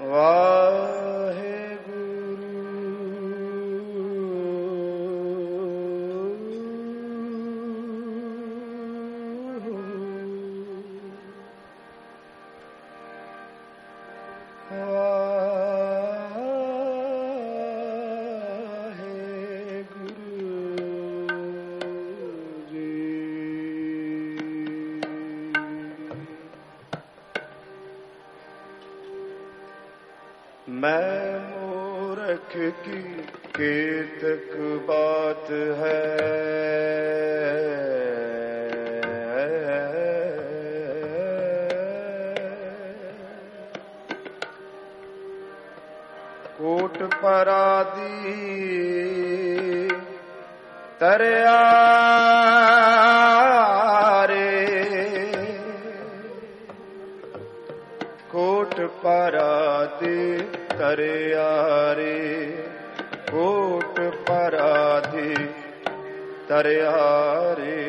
मैं मूर्ख की केतक बात है, कोट परादी तरयारे, कोट परादी तरयारे, कोट पराधी तरयारे।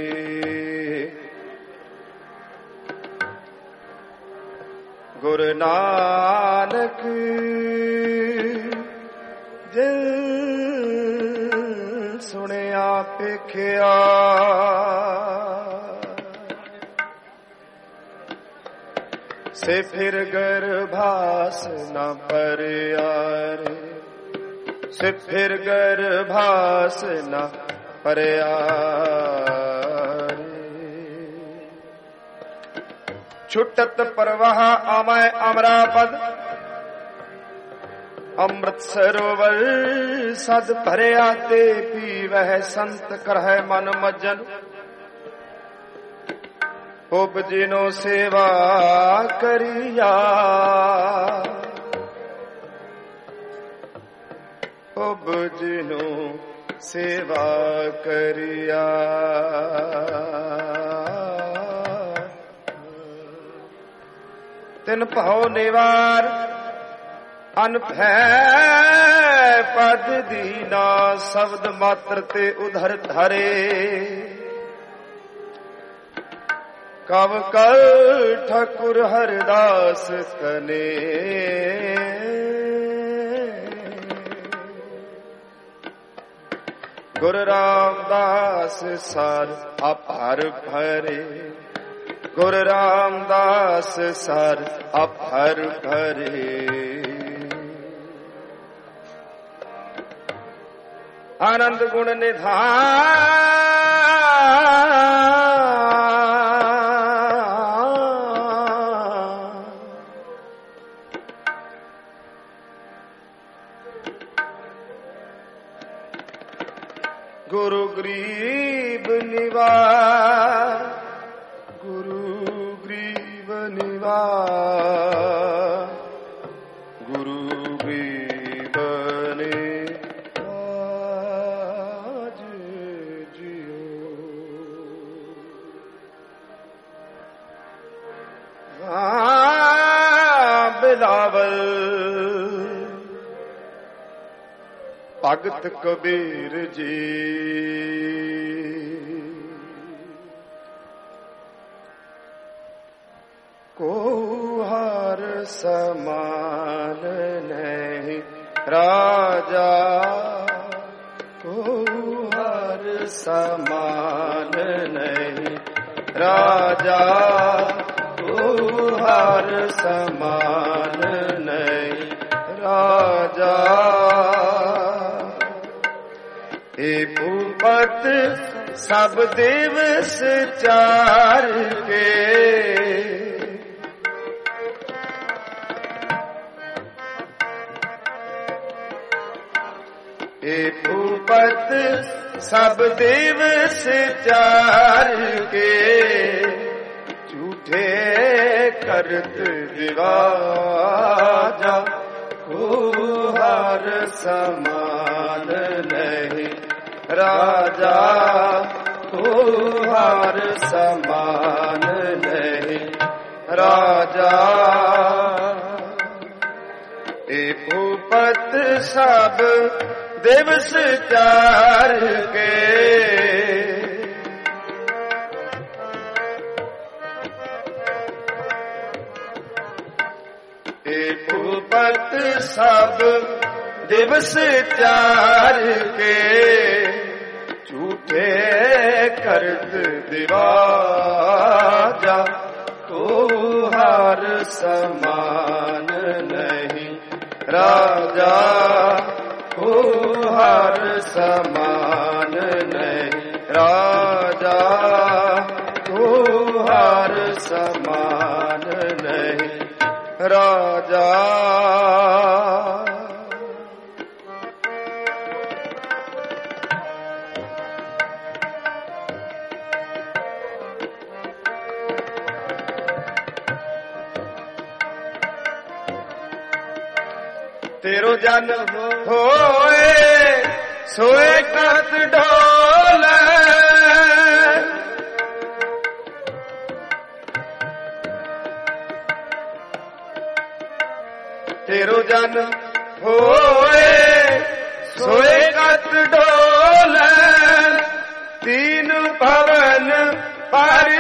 गुरु नानक जिन सुनिया पेखिया, से फिर गर्भास न परयारे, से फिर गर्भास न परयारे। छुटत परवाह अमय अमरापद, अमृत सरोवर सद भरे आते पी वह संत करह मन मज्जन। उपजिनो सेवा करिया, उपजिनो सेवा करिया। तिन भाव निवार अनभय पद दीना, शब्द मात्र ते उधर धरे। कव कल ठाकुर हरदास कने, गुरु रामदास सार अपार भरे, गुरु रामदास सार अपार भरे। आनंद गुण निधान, गुरु गरीब निवार, गुरु गरीब निवार, गुरु गरीब निवाज जियो। बिलावल भगत कबीर जी, को हर समान नहीं राजा, को हर समान नहीं राजा, को हर समान नहीं राजा। हे भूपत सब दिवस चार के, हे भूपत सब दिवस चार के, झूठे करत दिवाजा, को हर समान नहीं राजा, को हर समान नहीं राजा। ए भूपत सब दिवस चार के, ए भूपत भूपत सब दिवस त्यार के, झूठे करत दिवाजा तो हर समान नहीं राजा, तो हर समान नहीं राजा, तो हर समान नहीं राजा। तेरो जन होए सोए कत ढोले, तेरो जन होए सोए कत ढोले, तीन भवन पर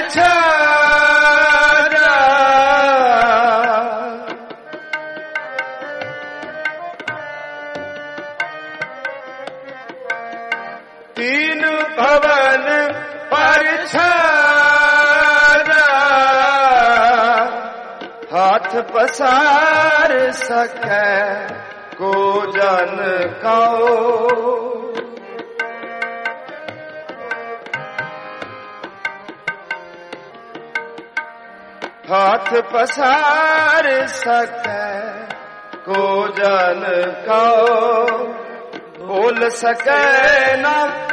छाया, तीन भवन पर छाया, हाथ पसार सके को जन काओ, हाथ पसार सके को जन काओ, बोल सके ना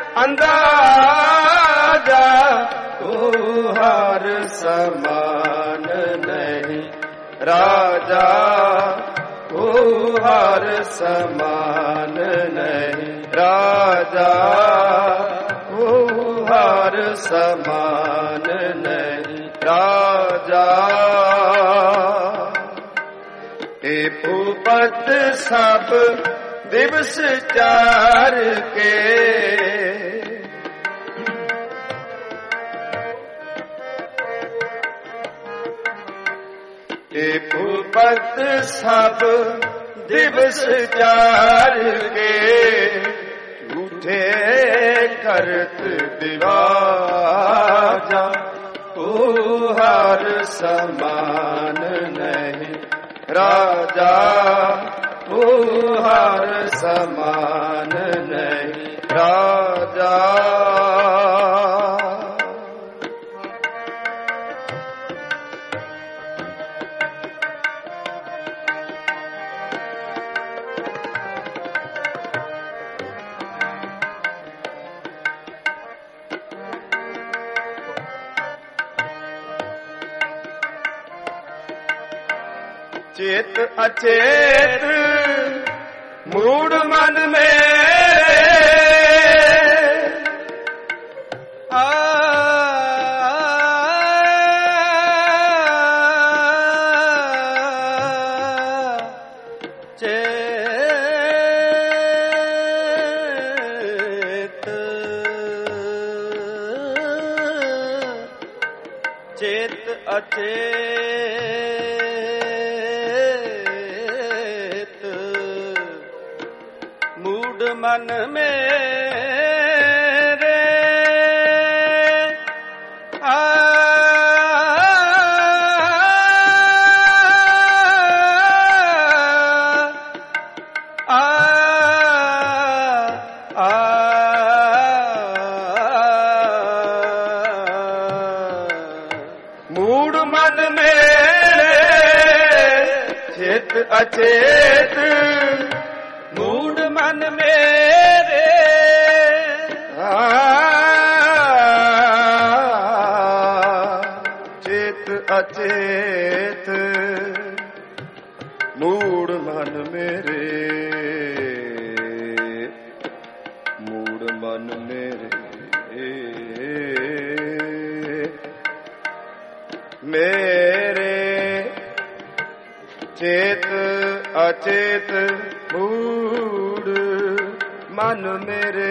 अंदाजा तो हर समान नहीं राजा, तो हर समान नहीं राजा, तो हर समान नहीं राजा। ए भूपत सब दिवस चार के, ए भूपत सब दिवस चार के, झूठे करत दिवाजा तो हर समान नहीं राजा, तो हर समान नहीं राजा। चेत अचेत मूड मन मेरे, चेत अचेत मूड मन मेरे, मूड मन मेरे चेत अचेत मूड मन मेरे, चेत अचेत मूड मन मेरे, मूड मन मेरे मेरे, चेत अचेत मूड मन मेरे,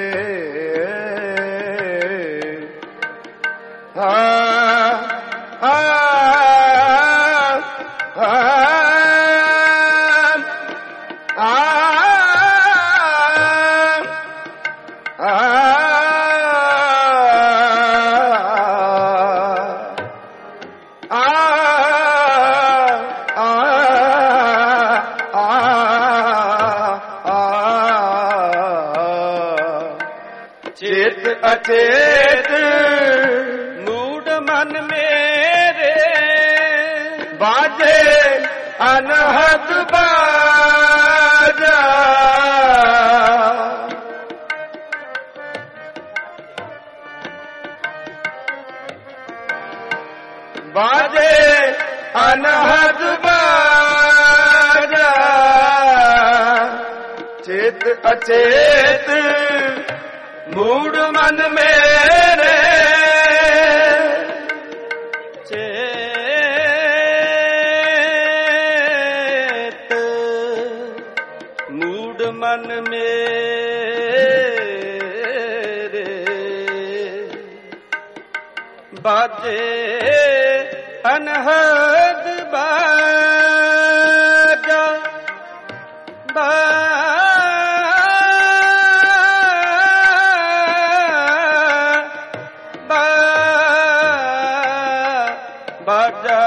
अचेत मूड मन मेरे बाजे अनहद बाजा बाजे अनहद बाजा चेत अचेत मूड मन मेरे चेत मूड मन मेरे बाजे अनहद बाजा बाजा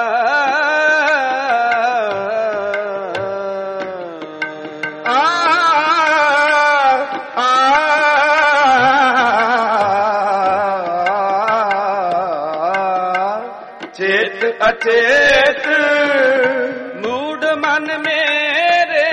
चेत अचेत मूड मन मेरे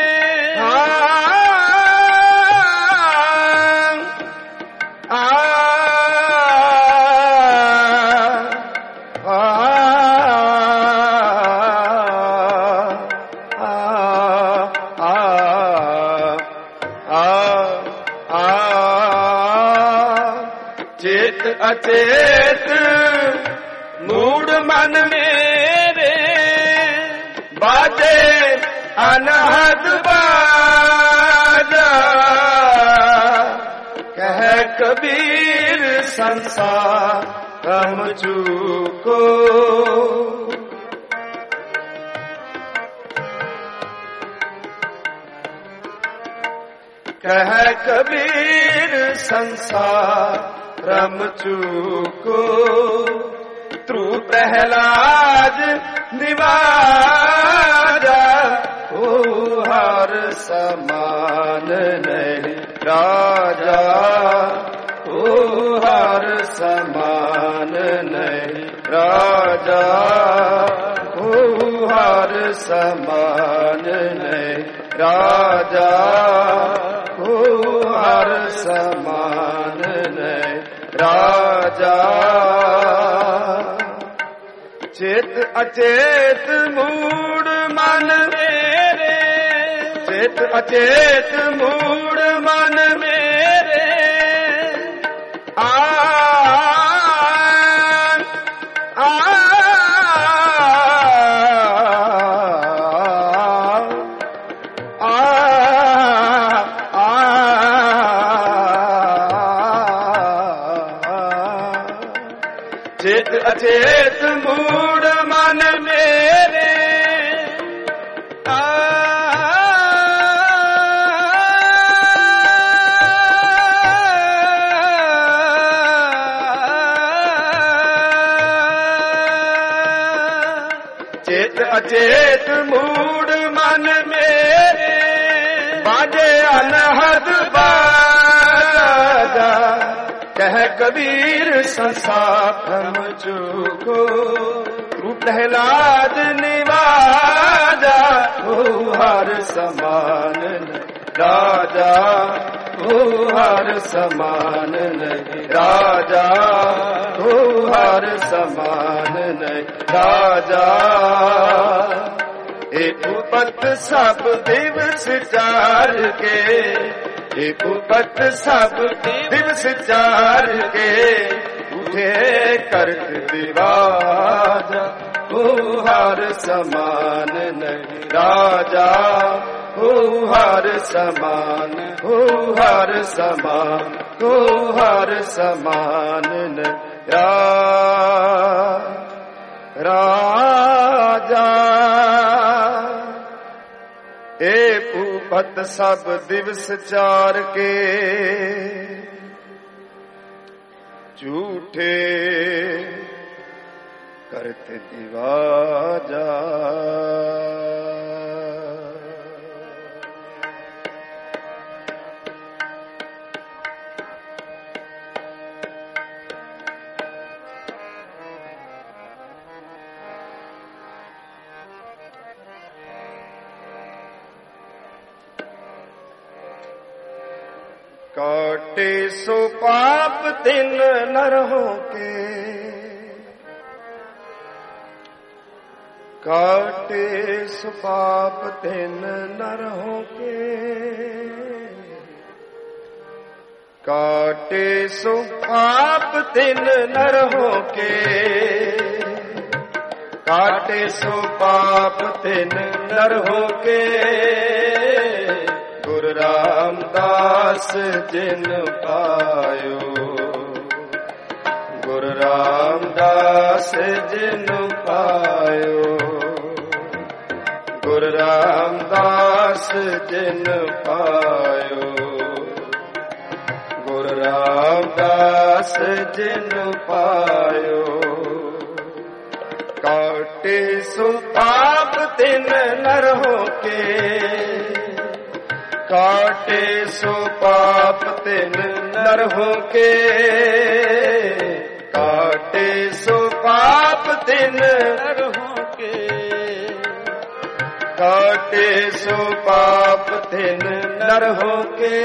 चेत अचेत मूड मन मेरे बाजे अनहद बाजा कह कबीर संसार हम चूको कह कबीर संसार रम चूको त्रु प्रहलाद निवाजा ओ हर समान नहीं राजा ओ हर समान नहीं राजा ओ हर समान नहीं राजा ओ हर समान नहीं राजा चेत अचेत मूड मन मेरे चेत अचेत मूड मन मेरे चेत अचेत मूड मन मेरे चेत अचेत मूड मन मेरे बाजे अनहद बाजा कह कबीर संसार हम चूको तू प्रहलाद निवाजा ओ हर समान राजा ओ हर समान नहीं राजा ओ हर समान नहीं राजा एक पत सब दिवस चार के एक पत सब दिवस चार के उठे कर्क दिवाजा ओ हर समान नहीं राजा ओ हर समान ओ हर समान ओ हर समान नहीं राजा ए भूपत सब दिवस चार के झूठे करत दिवाजा काटे सो पाप तिन नरहों के, काटे सो पाप तिन नरहों के, काटे सो पाप तिन नरहों के, काटे सो पाप तिन नरहों के। गुरु रामदास जिन पायो, गुरु रामदास जिन पायो, गुरु रामदास जिन पायो, गुरु रामदास जिन पायो। काटे सो पाप तिन नरहों के, काटे सो पाप तिन नरहों के, काटे सो पाप तिन नरहों के, काटे सो पाप तिन नरहों के।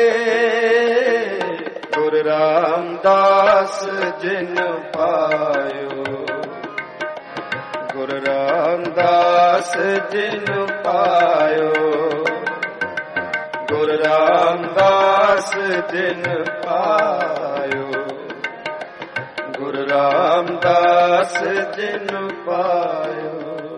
गुरु रामदास जिन पायो, गुरु रामदास जिन पायो, गुरु रामदास जिन पायो, गुरु रामदास जिन पायो।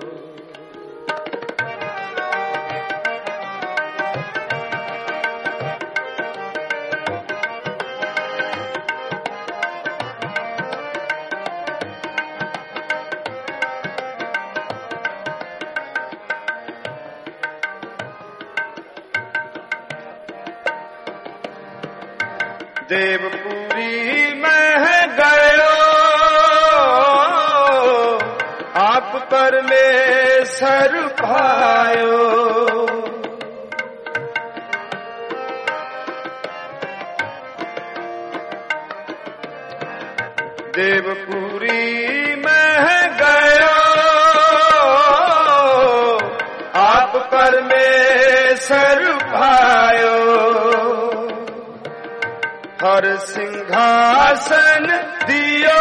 देवपुरी में गयो आप परमेश्वर भायो, देवपुरी में गयो आप परमेश्वर भायो। हर सिंहासन दियो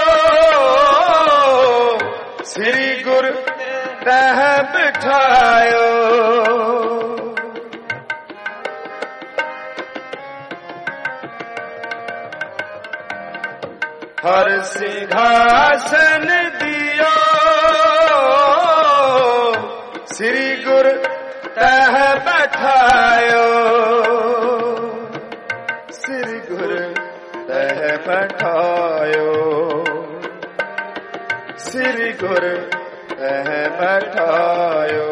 श्री गुरु तह बिठायो, हर सिंहासन दियो श्री गुरु तह बिठायो, श्री गुरु तह बैठायो, श्री गुरु तह बैठायो।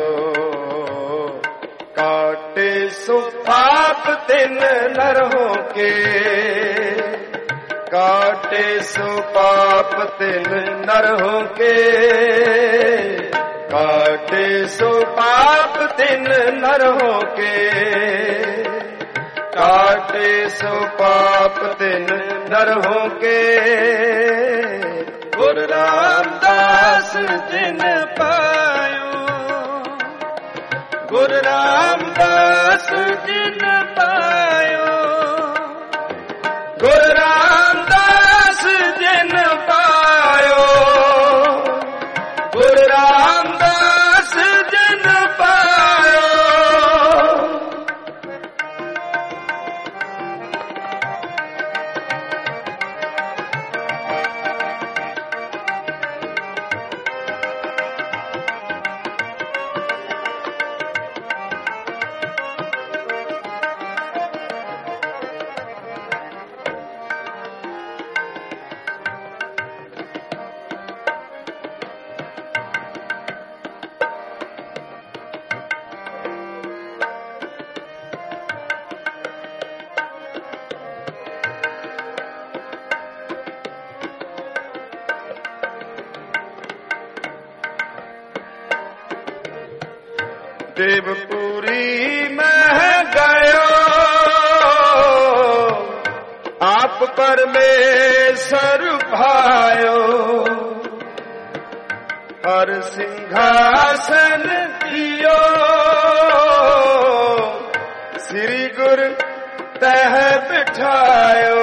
काटे सो पाप तिन नरहों के, काटे सो पाप तिन नरहों के, काटे सो पाप तिन नरहों के, काटे सो पाप तिन नरहों के। गुरु रामदास जिन पायो, गुरु रामदास जिन पायो, गुरु रामदास जिन पायो, गुरु रामदास जिन पायो। देवपुरी में गयो आप परमेश्वर भायो, हर सिंहासन दियो श्री गुरु तह बिठायो,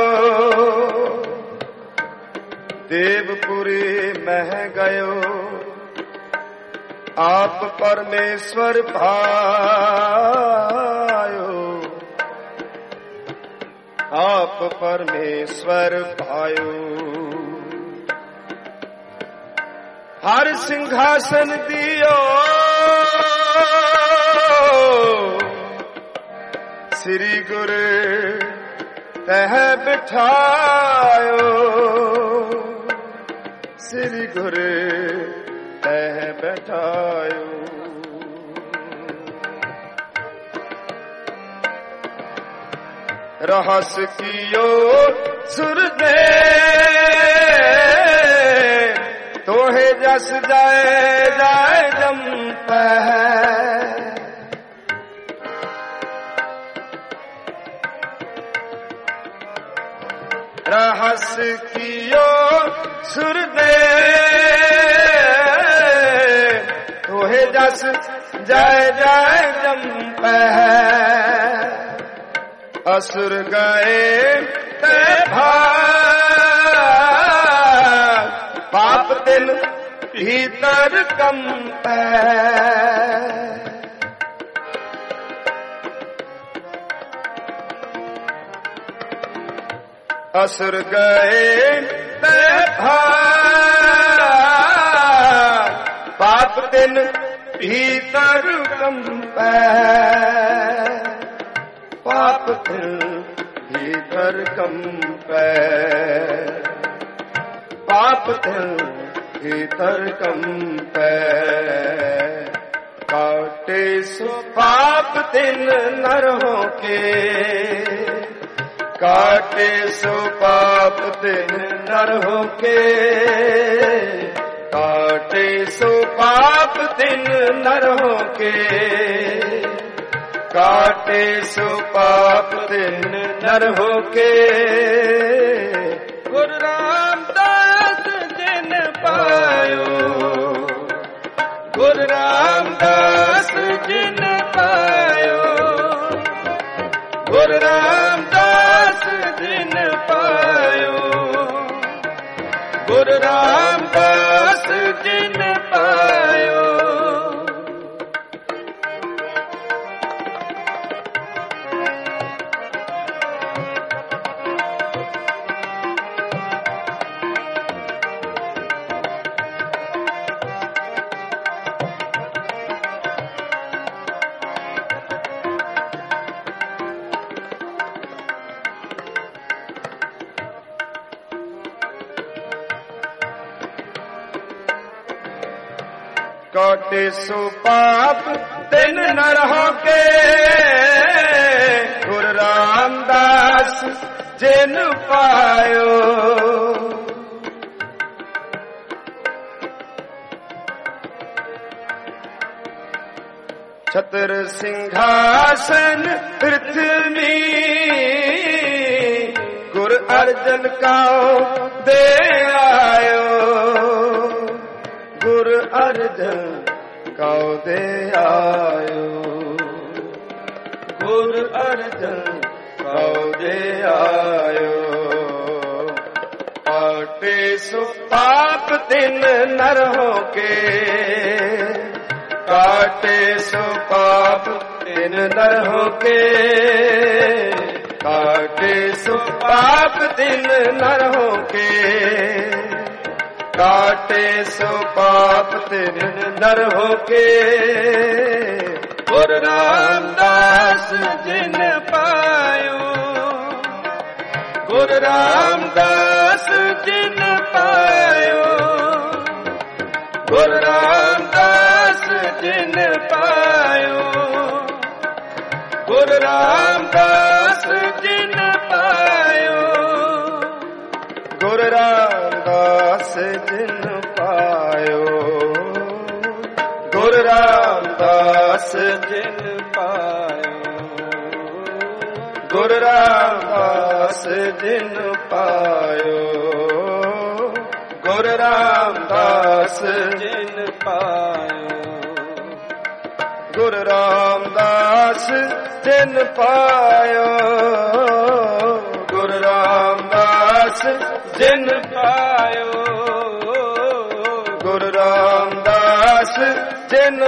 देवपुरी मह गयो, आप परमेश्वर भायो, आप परमेश्वर भायो। हर सिंहासन दियो, श्री गुरु तह बिठायो, श्री गुरु तह बिठायो। रहस कियो सुर दे, तोहे जस जाए जाए जम्प है। रहस कियो सुर दे, तोहे जस जाए जाए जम्प है। असुर गए ते भाग, पाप दिन भीतर कंप है। असुर गए ते भाग, पाप दिन भीतर कंप है। पाप दिन भीतर कंप है, पाप दिन भीतर कंप है। काटे सो पाप दिन नरहों के, काटे सो पाप दिन नरहों के। काटे सो पाप दिन नरहों के, काटे सो पाप दिन नरहों के। गुरु रामदास जिन पायो, गुरु रामदास जिन पायो, गुरु रामदास जिन पायो, गुरु रामदास जिन पायो। काटे सो पाप दिन नरहों के, गुरु रामदास जिन पायो। छत्र सिंहासन पृथ्वी, गुरु अर्जन का दे आयो, गुरु अर्जन कौ दे आयो, गुरु अर्जन कौ दे आयो। काटे सो पाप दिन नरहों के, काटे सो पाप दिन नरहों के। काटे सो पाप दिन नरहों के, काटे सो पाप दिन नरहों के। गुरु रामदास जिन पायो, गुरु रामदास जिन पायो, गुरु रामदास जिन पायो, गुरु रामदास जिन पायो, गुरु रामदास जिन पायो, गुरु रामदास जिन पायो, गुरु रामदास जिन पायो, गुरु रामदास जिन पायो। गुरु रामदास जिन पायो, गुरु रामदास जिन पायो, गुरु रामदास जिन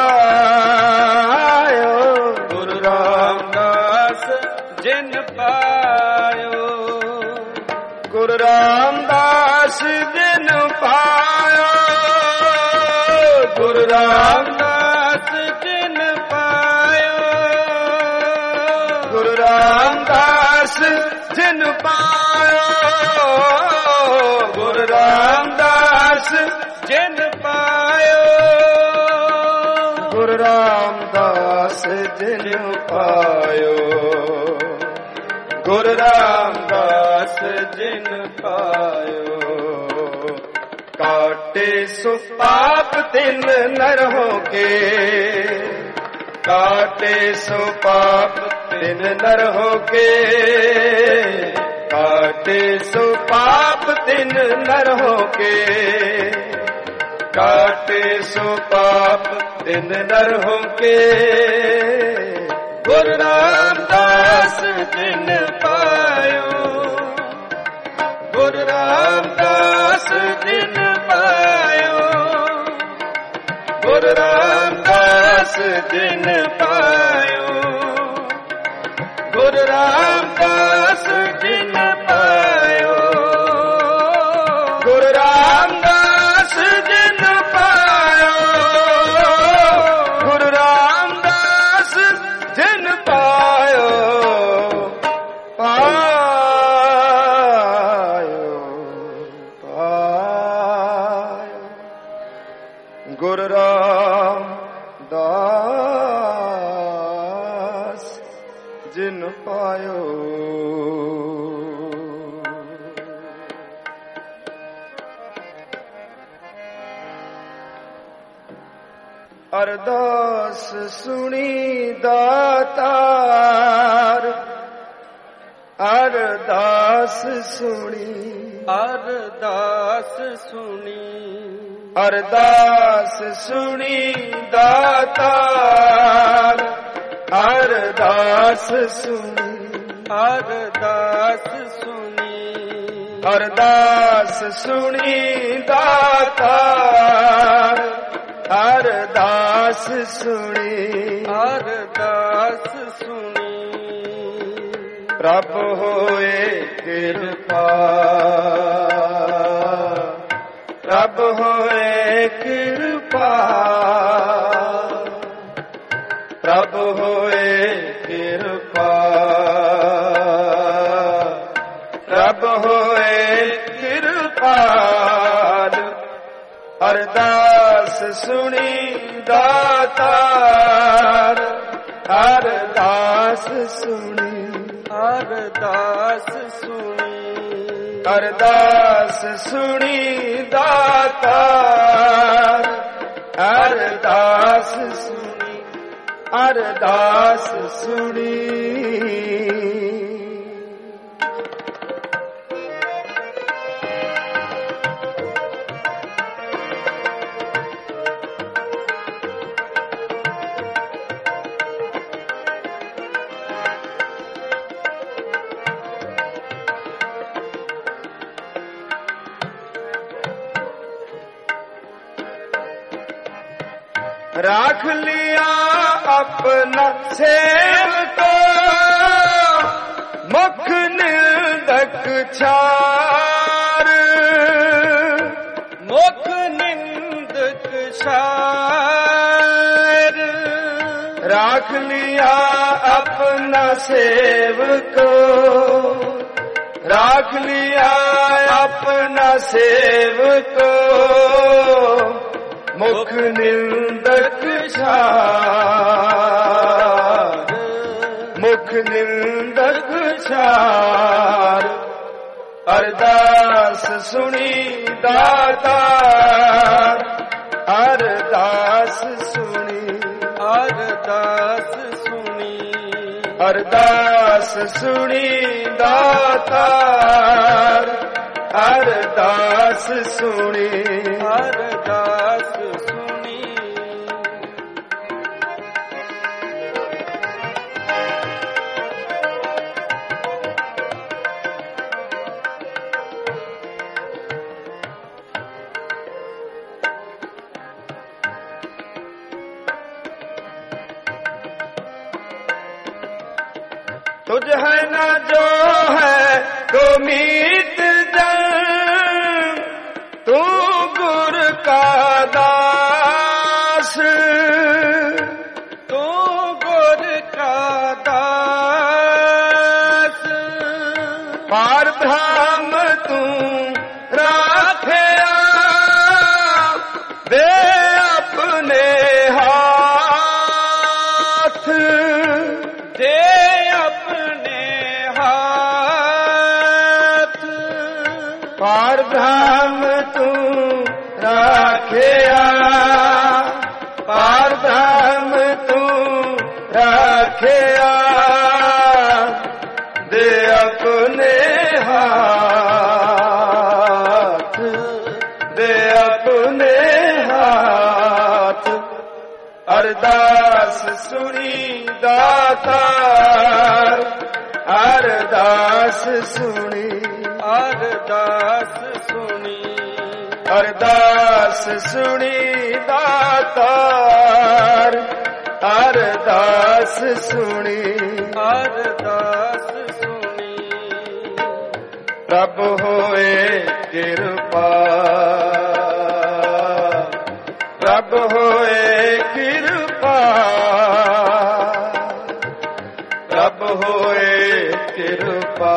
पायो, गुरु रामदास जिन पायो, गुरु रामदास जिन पायो, गुरु रामदास जिन पायो, गुरु रामदास जिन पायो, गुरु रामदास जिन पायो, गुरु रामदास जिन पायो, गुरु रामदास जिन पायो। काटे सो पाप तिन नर होके, काटे सो पाप तिन नर होके, काटे सो पाप तिन नर होके, काटे सो पाप तिन नर होके, गुरु रामदास जिन पायो, गुरु रामदास जिन पायो, गुरु रामदास जिन पायो, गुरु रामदास जिन पायो, गुरु रामदास जिन पायो, गुरु रामदास जिन पायो, पायो पायो, गुरु रामदास जिन पायो। अरदास सुनी दातार, अरदास सुनी, अरदास सुनी, अरदास सुनी दातार, अरदास सुनी, अरदास सुनी, अरदास सुनी दातार, अरदास सुनी, अरदास सुनी, प्रभ होए कृपा, प्रभ होए कृपा, प्रभ होए कृपा, प्रभ होए कृपाल, अरदास सुनी दातार, अरदास सुनी, अरदास सुनी, अरदास सुनी दातार, अरदास सुनी, अरदास सुनी। राख लिया अपना सेवक, मुख निंदक छार, मुख निंदक छार, राख लिया अपना सेवक, राख लिया अपना सेवक, मुख निंदक छार, मुख निंदक छार, अरदास सुनी दातार, अरदास सुनी, अरदास सुनी, अरदास सुनी दातार, अरदास सुनी, अरदास सुनी, तुझ है न जो है तो मीत जन, तू गुर का दास, तू गुर का दास। पार ब्रह्म तू राखिया दे अपने हाथ, दे अपने हाथ। पार ब्रह्म तू राखिया, पार ब्रह्म तू राखिया दे अपने हाथ, दे अपने हाथ। अरदास सुनी दातार, अरदास सुनी, अरदास सुनी, अरदास सुनी दातार, अरदास सुनी, अरदास सुनी। प्रभु होए कृपा, प्रभु होए कृपा, प्रभु होए कृपा,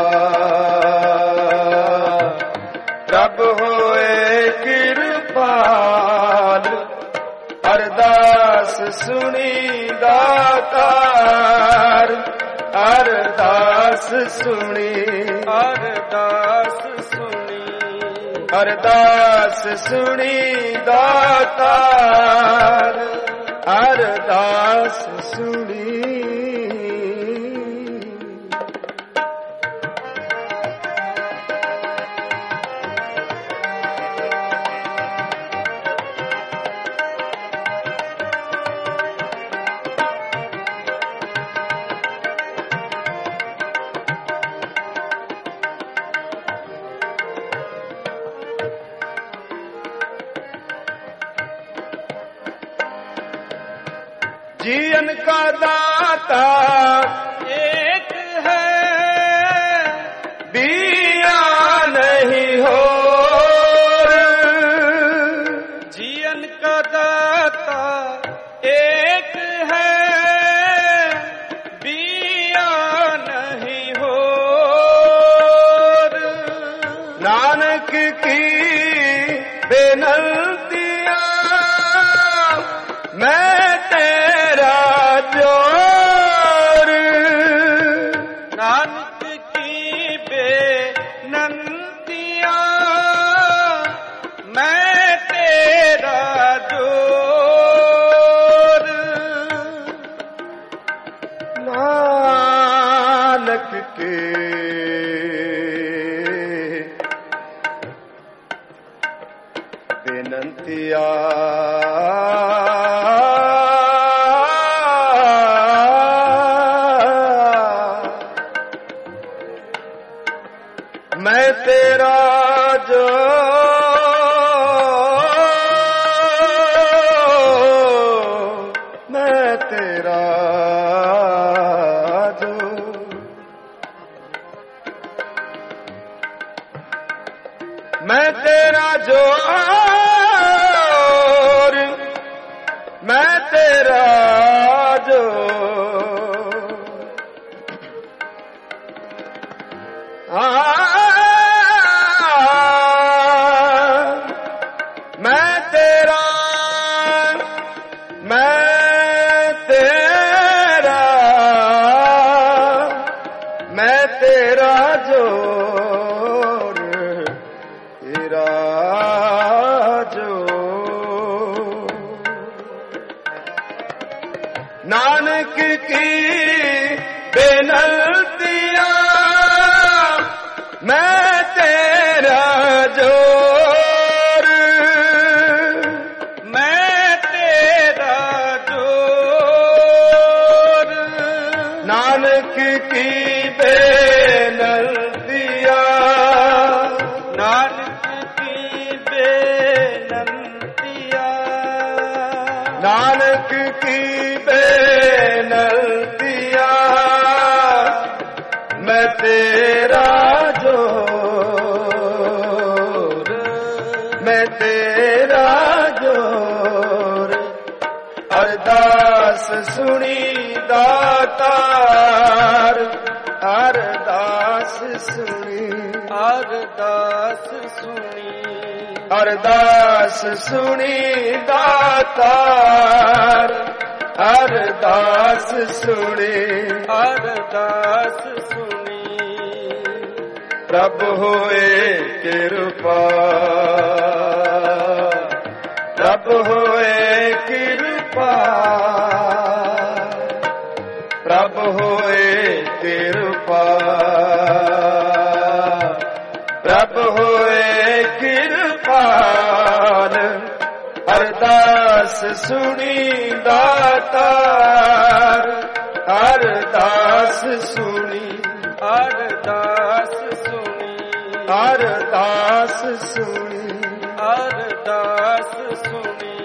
प्रभु होए कृपाल। अरदास सुनी दातार, अरदास सुनी, अरदास सुनी, अरदास सुनी दातार, अरदास सुनी। जीवन का दाता एक है, दिया नहीं हो। जीवन का दाता एक है, दिया नहीं हो। नानक की बेनतिया मैं तेरा जोर, नानक की बेनतिया मैं तेरा जोर। नानक के बेनतिया मैं तेरा जो, मैं तेरा जो, मैं तेरा जोर, मैं तेरा जो, मैं तेरा, मैं तेरा, मैं तेरा जोर, तेरा जो। नानक की बेनतिया मैं तेरा जोर, मैं तेरा जोर। नानक की बेनतिया, नानक की बेनतिया, नानक की बेनतिया तेरा जोर, मैं तेरा जोर। अरदास सुनी दातार, अरदास सुनी, अरदास सुनी, अरदास सुनी दातार, अरदास सुनी, अरदास सुनी। प्रभु होए कृपा, प्रभु होए कृपा, प्रभु होए कृपा, प्रभु होए कृपाल। अरदास सुनी दातार, अरदास सुनी, अरदास सुनी, अरदास सुनी, अरदास सुनी,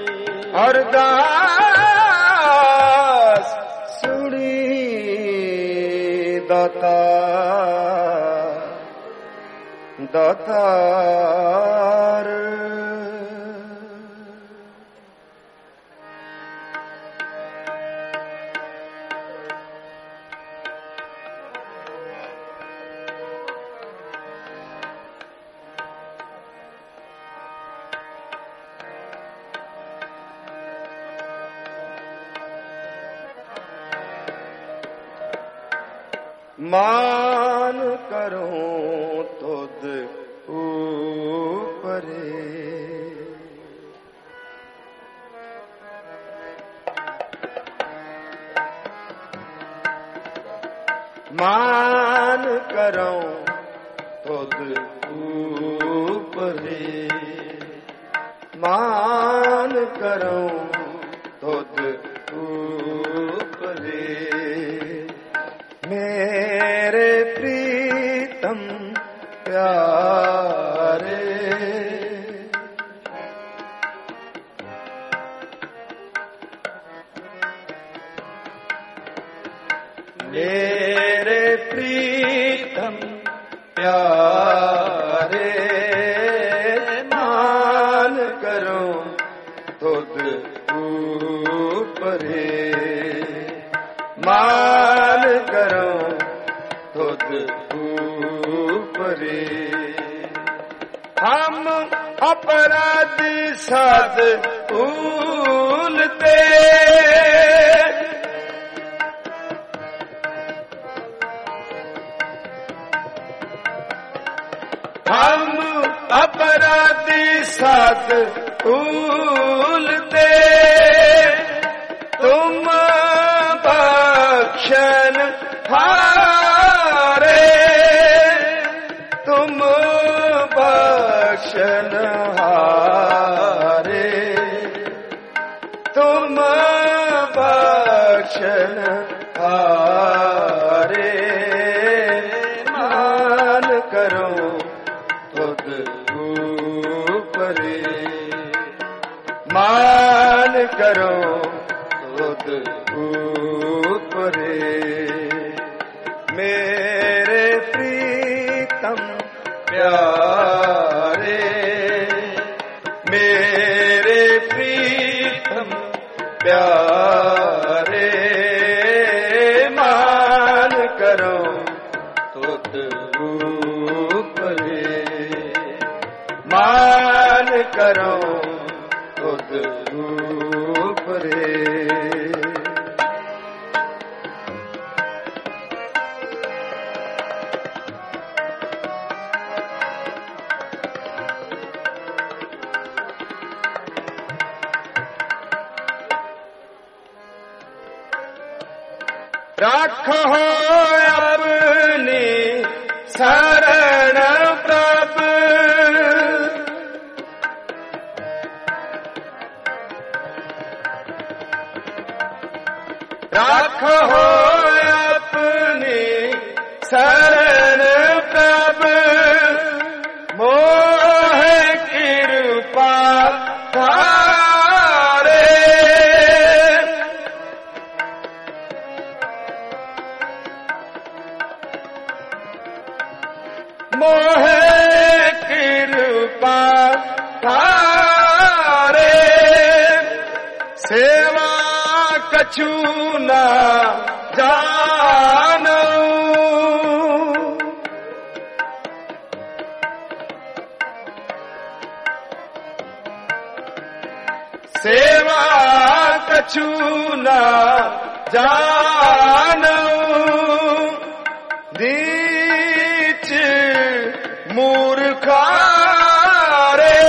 अरदास सुनी दातार, दातार। मान करूं तुद ऊपरे, मान करूं तुद ऊपरे, मान करूं तुद ऊपरे। मेरे प्रीतम प्यारे, मेरे प्रीतम प्यारे, मान करो तुद ऊपरे, मान करो तुद ऊपरे। हम अपराधी साध भूलते, हम अपराधी साध भूलते, तुम बख्शन हारे, तुम बख्शन हारे, तुम बख्शन हारे। मान करो तुद ऊपरे, मान करो तुद ऊपरे। मेरे प्रीतम प्यारे, मेरे प्रीतम प्यारे, मान करो तुद ऊपरे, मान करो तुद ऊपरे। राखो अपनी शरण प्रभु, राखो अपनी शरण प्रभु, मोह कृपा धारे। सेवा कछु न जानो सेवा कछु न जानो नीच मूर्खा रे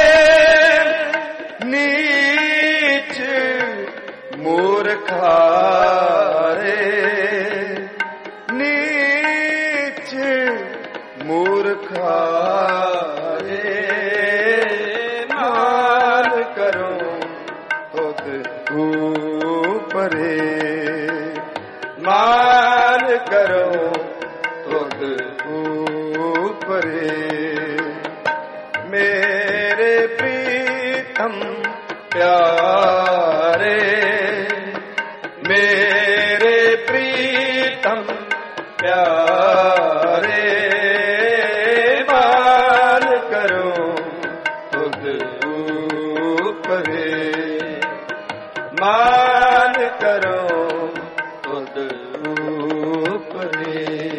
नीच मूर्खा रे नीच मूर्खा रे मान करो खुद ऊपरे मान करो खुद ऊपरे मेरे प्रीतम प्यारे मेरे प्रीतम प्यारे मान करो खुद ऊपरे मान करो खुद ऊपरे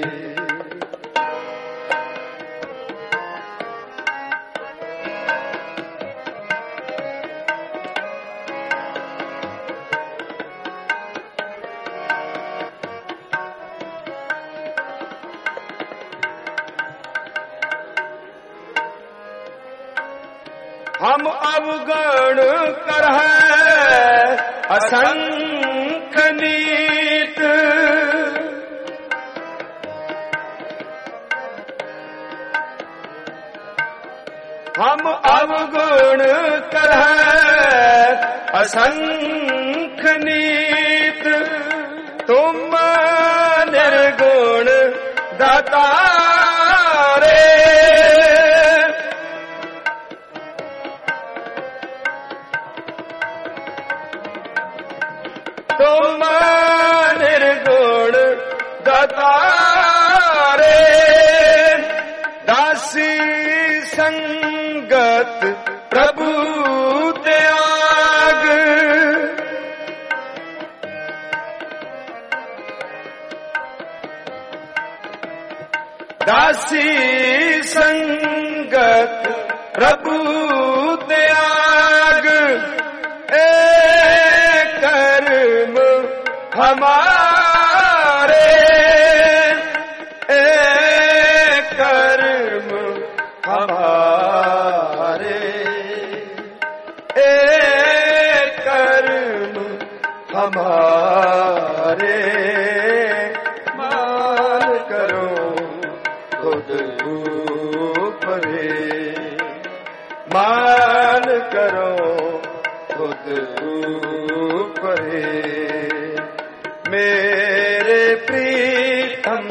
हम अवगण कर है असंख नीत हम अवगुण कर है असंख नीत तुम निर्गुण दाता रे तुम निर्गुण दाता रे दासी संगत प्रभु त्याग दासी संगत प्रभु त्याग कर्म हमारे कर्म हमारे कर्म हमारे मान करो खुद ऊपरे मान करो खुद ऊपरे मेरे प्रीतम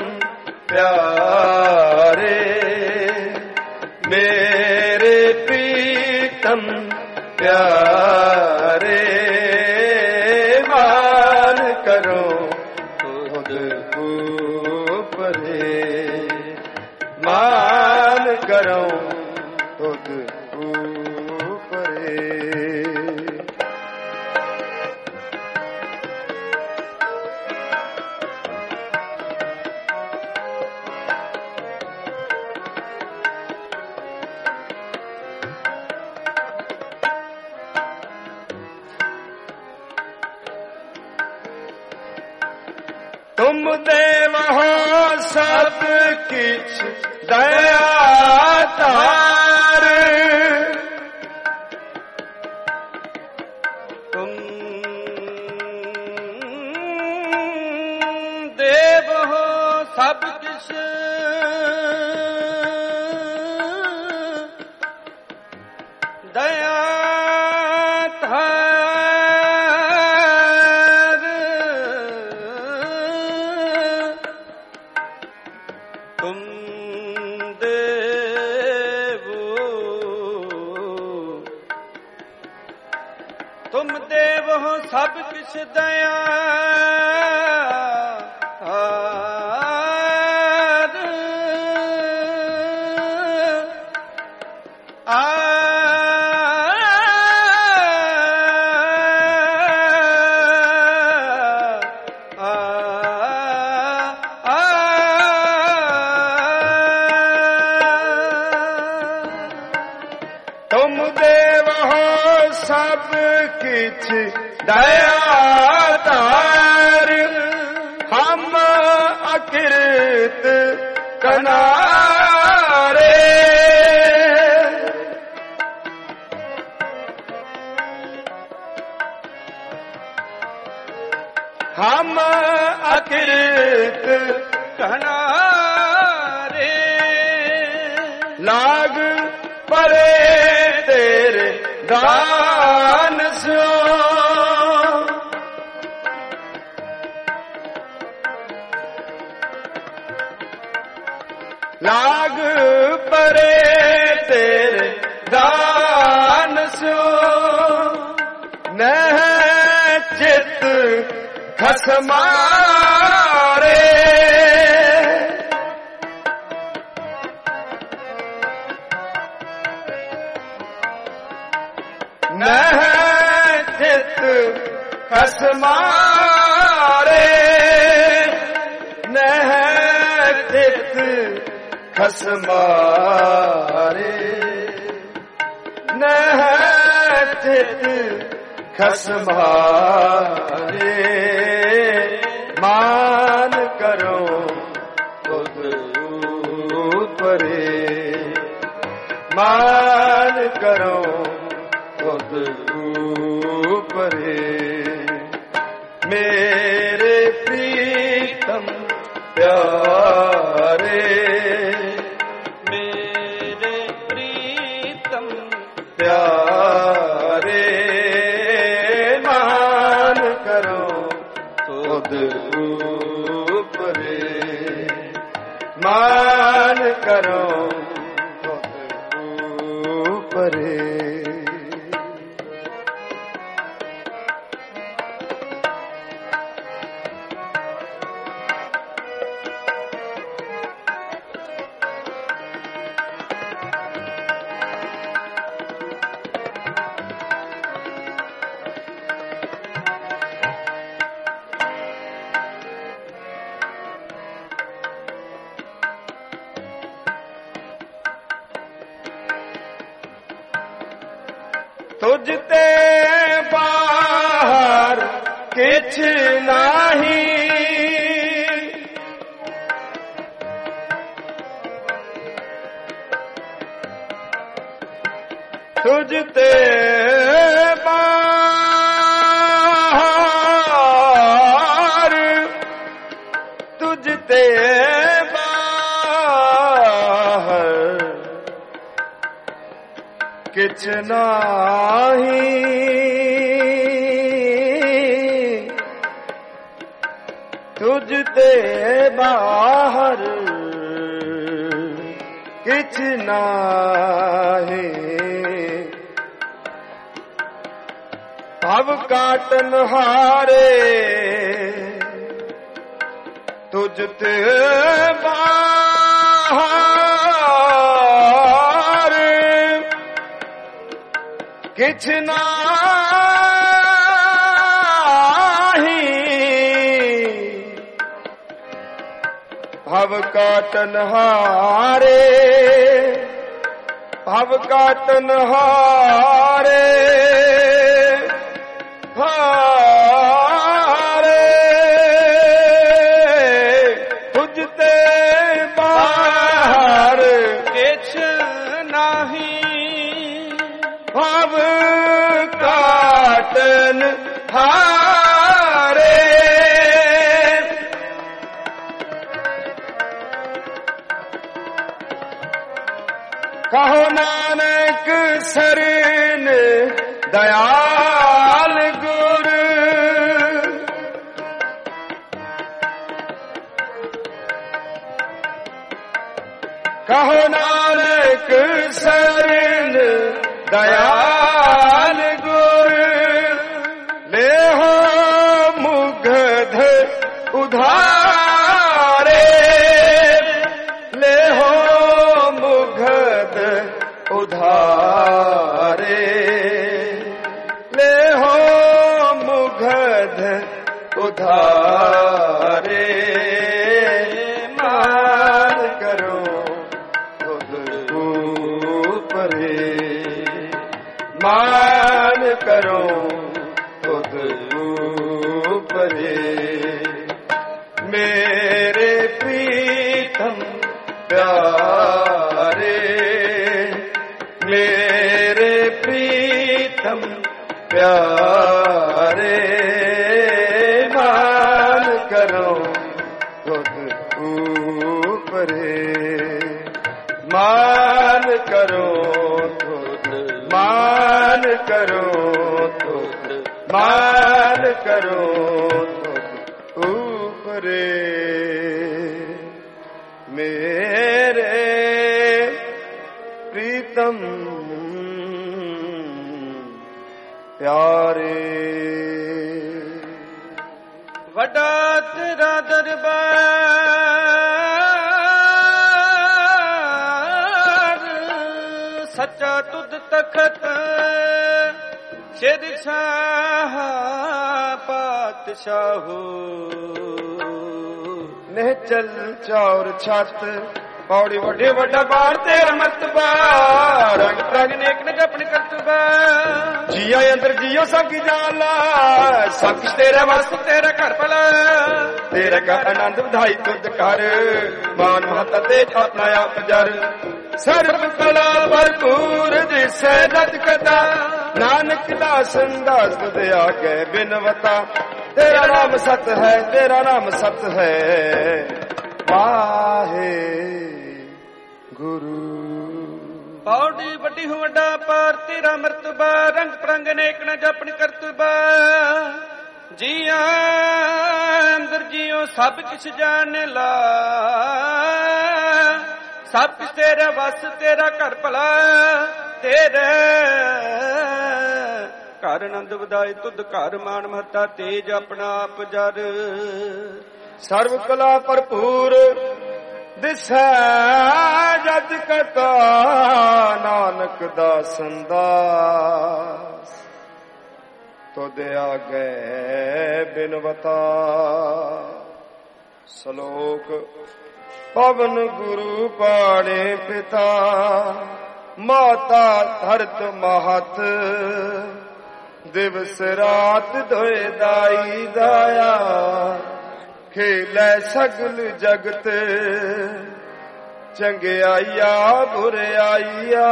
प्यारे मेरे प्रीतम प्यारे मान करो खुद ऊपरे मान करो खुद ऊपरे तुम देव हो सब किछ दयातार तुम देव हो सब किछ दयातार तुम देव हो सब किछ दया किछ दयादार हम अकृत कनारे हम अकृत कनारे लाग परे तेरे दान सो लाग परे तेरे दान सो नह चित खसमारे नह चित खसमारे नह चित खसमारे नह चित खसमारे मान करो खुद ऊपरे मान करो खुद ऊपरे मेरे प्रीतम प्यारे मेरे प्रीतम प्यारे मान करो खुद ऊपरे मान करो खुद ऊपरे तुझते बाहर किछ नाही तुझते बाहर तुझते बाहर किछ नाही तुझते बाहर किछ नाही भव काटन हारे तुझते बाहर किछ नाही भव काटन हारे भव काटन हारे हारे तुझते बाहर किछ नाही भव काटन हारे कहो नानक शरण दयाल गुर कहो नानक शरण दयाल गुर ले हो मुग्ध उधारे ले हो मुग्ध उधारे ले हो मुग्ध उधारे मान करो खुद ऊपरे मान करो ਦਾਨ ਕਰੋ ਤੁਧ ਉਪਰੇ ਮੇਰੇ ਪ੍ਰੀਤਮ ਪਿਆਰੇ। ਵੱਡਾ ਤੇਰਾ ਦਰਬਾਰ ਸੱਚਾ ਤੁਧ ਤਖਤ ਸ਼ੇਰਸ਼ਾਹ ਪਾਤਸ਼ਾਹੋ। ਨਿਹਚਲ ਚੌਰ ਛੱਤ ਪੌੜੀ ਵੱਡੇ ਵੱਡਾ ਬਾੜ ਤੇਰਾ ਮਰਤਬਾ ਰੰਗ ਰੰਗ ਨੇਕ ਨੇ ਆਪਣੀ ਕਰਤਬਾ। ਜੀਆ ਅੰਦਰ ਜੀਓ ਸਭ ਕੀ ਜਾਲਾ ਸਭ ਕੁਛ ਤੇਰਾ ਵਸ ਤੇਰਾ ਘਰ ਭਲਾ ਤੇਰਾ ਘਰ ਆਨੰਦ ਵਧਾਈ ਤੁਧ ਕਰ ਮਾਨ ਮਹੱਤਾ ਤੇ ਆਪਣਾ ਆਪ ਜਰ। ਸਰਬ ਕਲਾ ਭਰਪੂਰ ਜਿਸੈ ਨਦ ਕਤਾ ਨਾਨਕ ਦਾਸ ਅੰਦਾਜ਼ ਤੁਧ ਆਗੇ ਬਿਨਵਤਾ। ਤੇਰਾ ਨਾਮ ਸਤ ਹੈ ਤੇਰਾ ਨਾਮ ਸਤ ਹੈ ਵਾਹੇ ਗੁਰੂ। ਪੌੜੀ ਵੱਡੀ ਹੋ ਵੱਡਾ ਪਾਰ ਤੇਰਾ ਮਰਤਬਾ ਰੰਗ ਪ੍ਰੰਗ ਨੇਕ ਨਾ ਜਪਣ ਕਰਤਬਾ। ਜੀਆਂ ਅੰਦਰ ਜੀਓ ਸਭ ਕਿਛ ਜਾਣ ਲਾ ਸਭ ਕਿਛ ਤੇਰਾ ਵਸ ਤੇਰਾ ਘਰ ਭਲਾ ਤੇਰੇ ਘਰ ਆਨੰਦ ਵਧਾਏ ਤੁਧ ਘਰ ਮਾਨ ਮਹੱਤਾ ਤੇਜ ਆਪਣਾ ਆਪ ਜਰ। ਸਰਬ ਕਲਾ ਭਰਪੂਰ ਦਿਸੈ ਜਦ ਕਤਾ ਨਾਨਕ ਦਾਸ ਅੰਦਾਸ ਤੁਧ ਆਗੇ ਬਿਨਵਤਾ। ਸ਼ਲੋਕ ਪਵਨ ਗੁਰੂ ਪਾਣੇ ਪਿਤਾ ਮਾਤਾ ਧਰਤ ਮਹਤ ਦਿਵਸ ਰਾਤ ਧੋਏ ਦਾਈ ਦਾਇਆ ਖੇਲੇ ਸਗਲ ਜਗਤ ਚੰਗਿਆਈਆ ਬੁਰਿਆਈਆ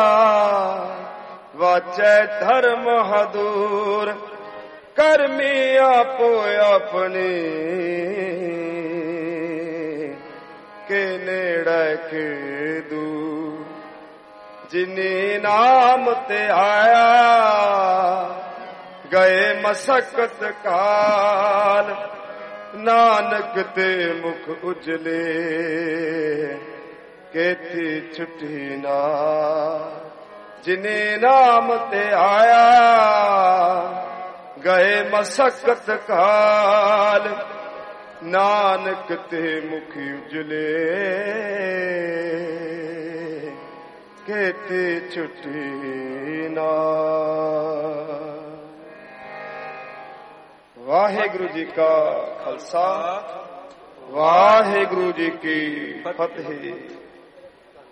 ਵਾਚੈ ਧਰਮ ਹਦੂਰ ਕਰਮੀ ਆਪੋ ਆਪਣੀ ਕੇ ਨੇੜੇ ਕੇ ਦੂਰ। ਜਿਨੇ ਨਾਮ ਤੇ ਆਇਆ ਗਏ ਮਸਕਤ ਕਾਲ ਨਾਨਕ ਤੇ ਮੁਖ ਉਜਲੇ ਕੇਤੀ ਛੁੱਟੀ ਨਾ। ਜਿਨੇ ਨਾਮ ਤੇ ਆਇਆ ਗਏ ਮਸਕਤ ਕਾਲ ਨਾਨਕ ਤੇ ਮੁਖ ਉਜਲੇ ਕੇਤੀ ਛੁੱਟੀ ਨਾ। ਵਾਹਿਗੁਰੂ ਜੀ ਕਾ ਖਾਲਸਾ ਵਾਹਿਗੁਰੂ ਜੀ ਕੀ ਫਤਿਹ।